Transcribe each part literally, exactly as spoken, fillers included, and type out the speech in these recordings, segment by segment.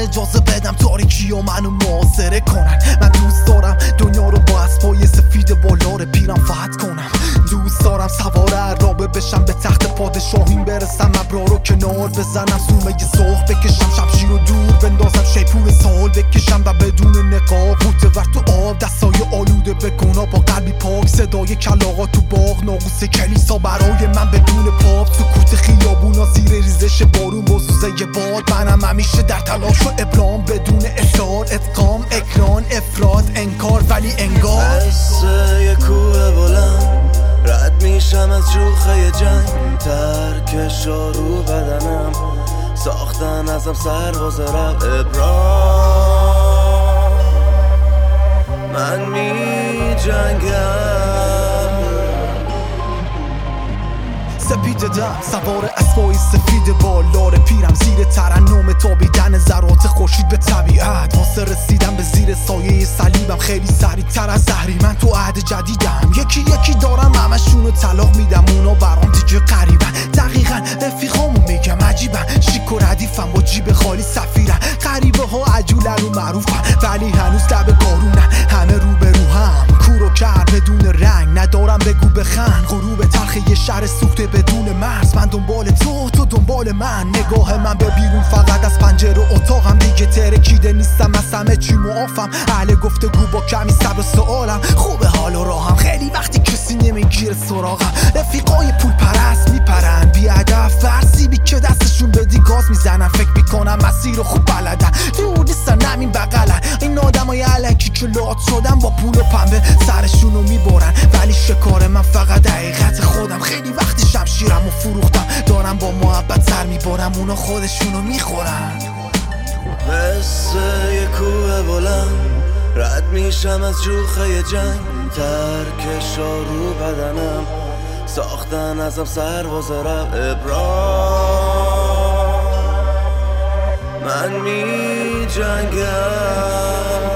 اجازه بدم تاریکی و منو محاصره کنن. من دوست دارم دنیا رو با اسبای سفید بالار پیرم فتح کنم. دوست دارم سوار عرابه بشم به تخت پادشاهیم برسم ابرار رو کنار بزنم سومه سرخ بکشم شمشیر رو دور بندازم شیپور سال بکشم و بدون نقاب بوته ور تو آب دستای آلوده بکنا با قلبی پاک صدای کلاغا تو باغ ناقوس کلیسا برای من بدون پاپ سکوت خیابونا زیر ریزش بارون با سوزه باد منم همیشه در تلاش و ابرام بدون اصرار ادغام اکران افراد انکار ولی انگار مثل یه کوه بلند رد میشم از شوخه جنگ ترکش رو بدنم ساختن ازم سرباز رب ابرام من می جنگم سپید دم سوار اسبای سفید بالار پیرم زیر ترنم تابیدن ذرات خورشید به طبیعت واسه رسیدن به زیر سایه صلیبم خیلی سریع تر از زهری من تو عهد جدیدم یکی یکی دارم همشونو طلاق میدم اونا برام دیگه قریبن دقیقا رفیقامو میگم عجیبن شیک و ردیفم با جیب خالی سفیرن غریبه ها عجولن و معروفن ولی هنوز لب گارونن همه رو به رو هم کور و کر بدون رنگ ندارم بگو بخند غروب تلخ یه شهر سوخته بدون مرز من دنبال تو تو دنبال من نگاه من به بیرون فقط از پنجره و اتاقم دیگه ترکیده نیستم از همه چی معافم اهل گفتگو با کمی صبر و سوالم خوبه حال و راهم خیلی وقتی کسی نمیگیره سراغم رفیقای پول پرست میپرن بی هدف فرسیبی که دستشون بدی گاز میزنن فکر میکنم مسیر خوب بلدن دور نیستن همین بغلن این آدمای الکی که لات شدن با پول و پنبه سرشونو میبرن ولی شکار من فقط حقیقت خودم خیلی وقتی شمشیرم و فروختم دارم با محبت سر میبرم اونا خودشونو میخورن مثل یه کوه بلند رد میشم از جوخه جنگ ترکش رو بدنم ساختن ازم سرباز رب ابرام من می جنگم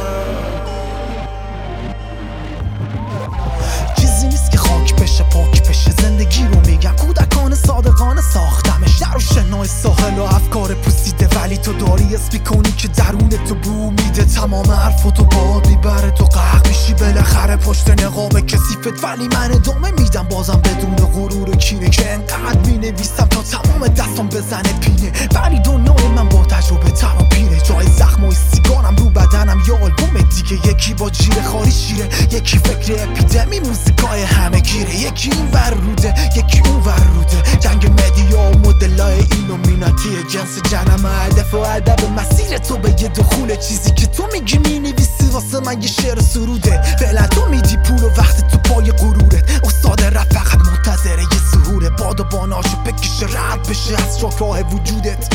چیزی نیست که خاک بشه پاک بشه زندگی رو میگم کودکان صادقانه ساختمش در و شنای ساحل و افکار پوسیده ولی تو داری اسمی کنی که درون تو بو میده تمام حرفاتو باد میبره تو قهر میشی بالاخره پشت نقاب کثیفت ولی من ادامه میدم بازم بدون غرور کینه که انقدر مینویسم تا تمام دستم بزنه پینه ولی دنیای من با تجربه تر و پیره جای زخم و سیگارم رو بدنم یا آلبوم دیگه یکی با جیره خاری شیره یکی فکر اپیدمی موزیکای همه گیره یکی این ور روده یکی اون ور روده جنگ مدیا و مدلای ایلومیناتیه جنس جنم هدف و ادب مسیر تو به یه دخول چیزی که تو میگی مینویسی واسه من یه شعر سروده فعلا تو میدی پول و وقت تو پای غرورت استاد رفت فقط منتظره یه ظهوره باد و باناشو بکشه رد بشه از راه وجودت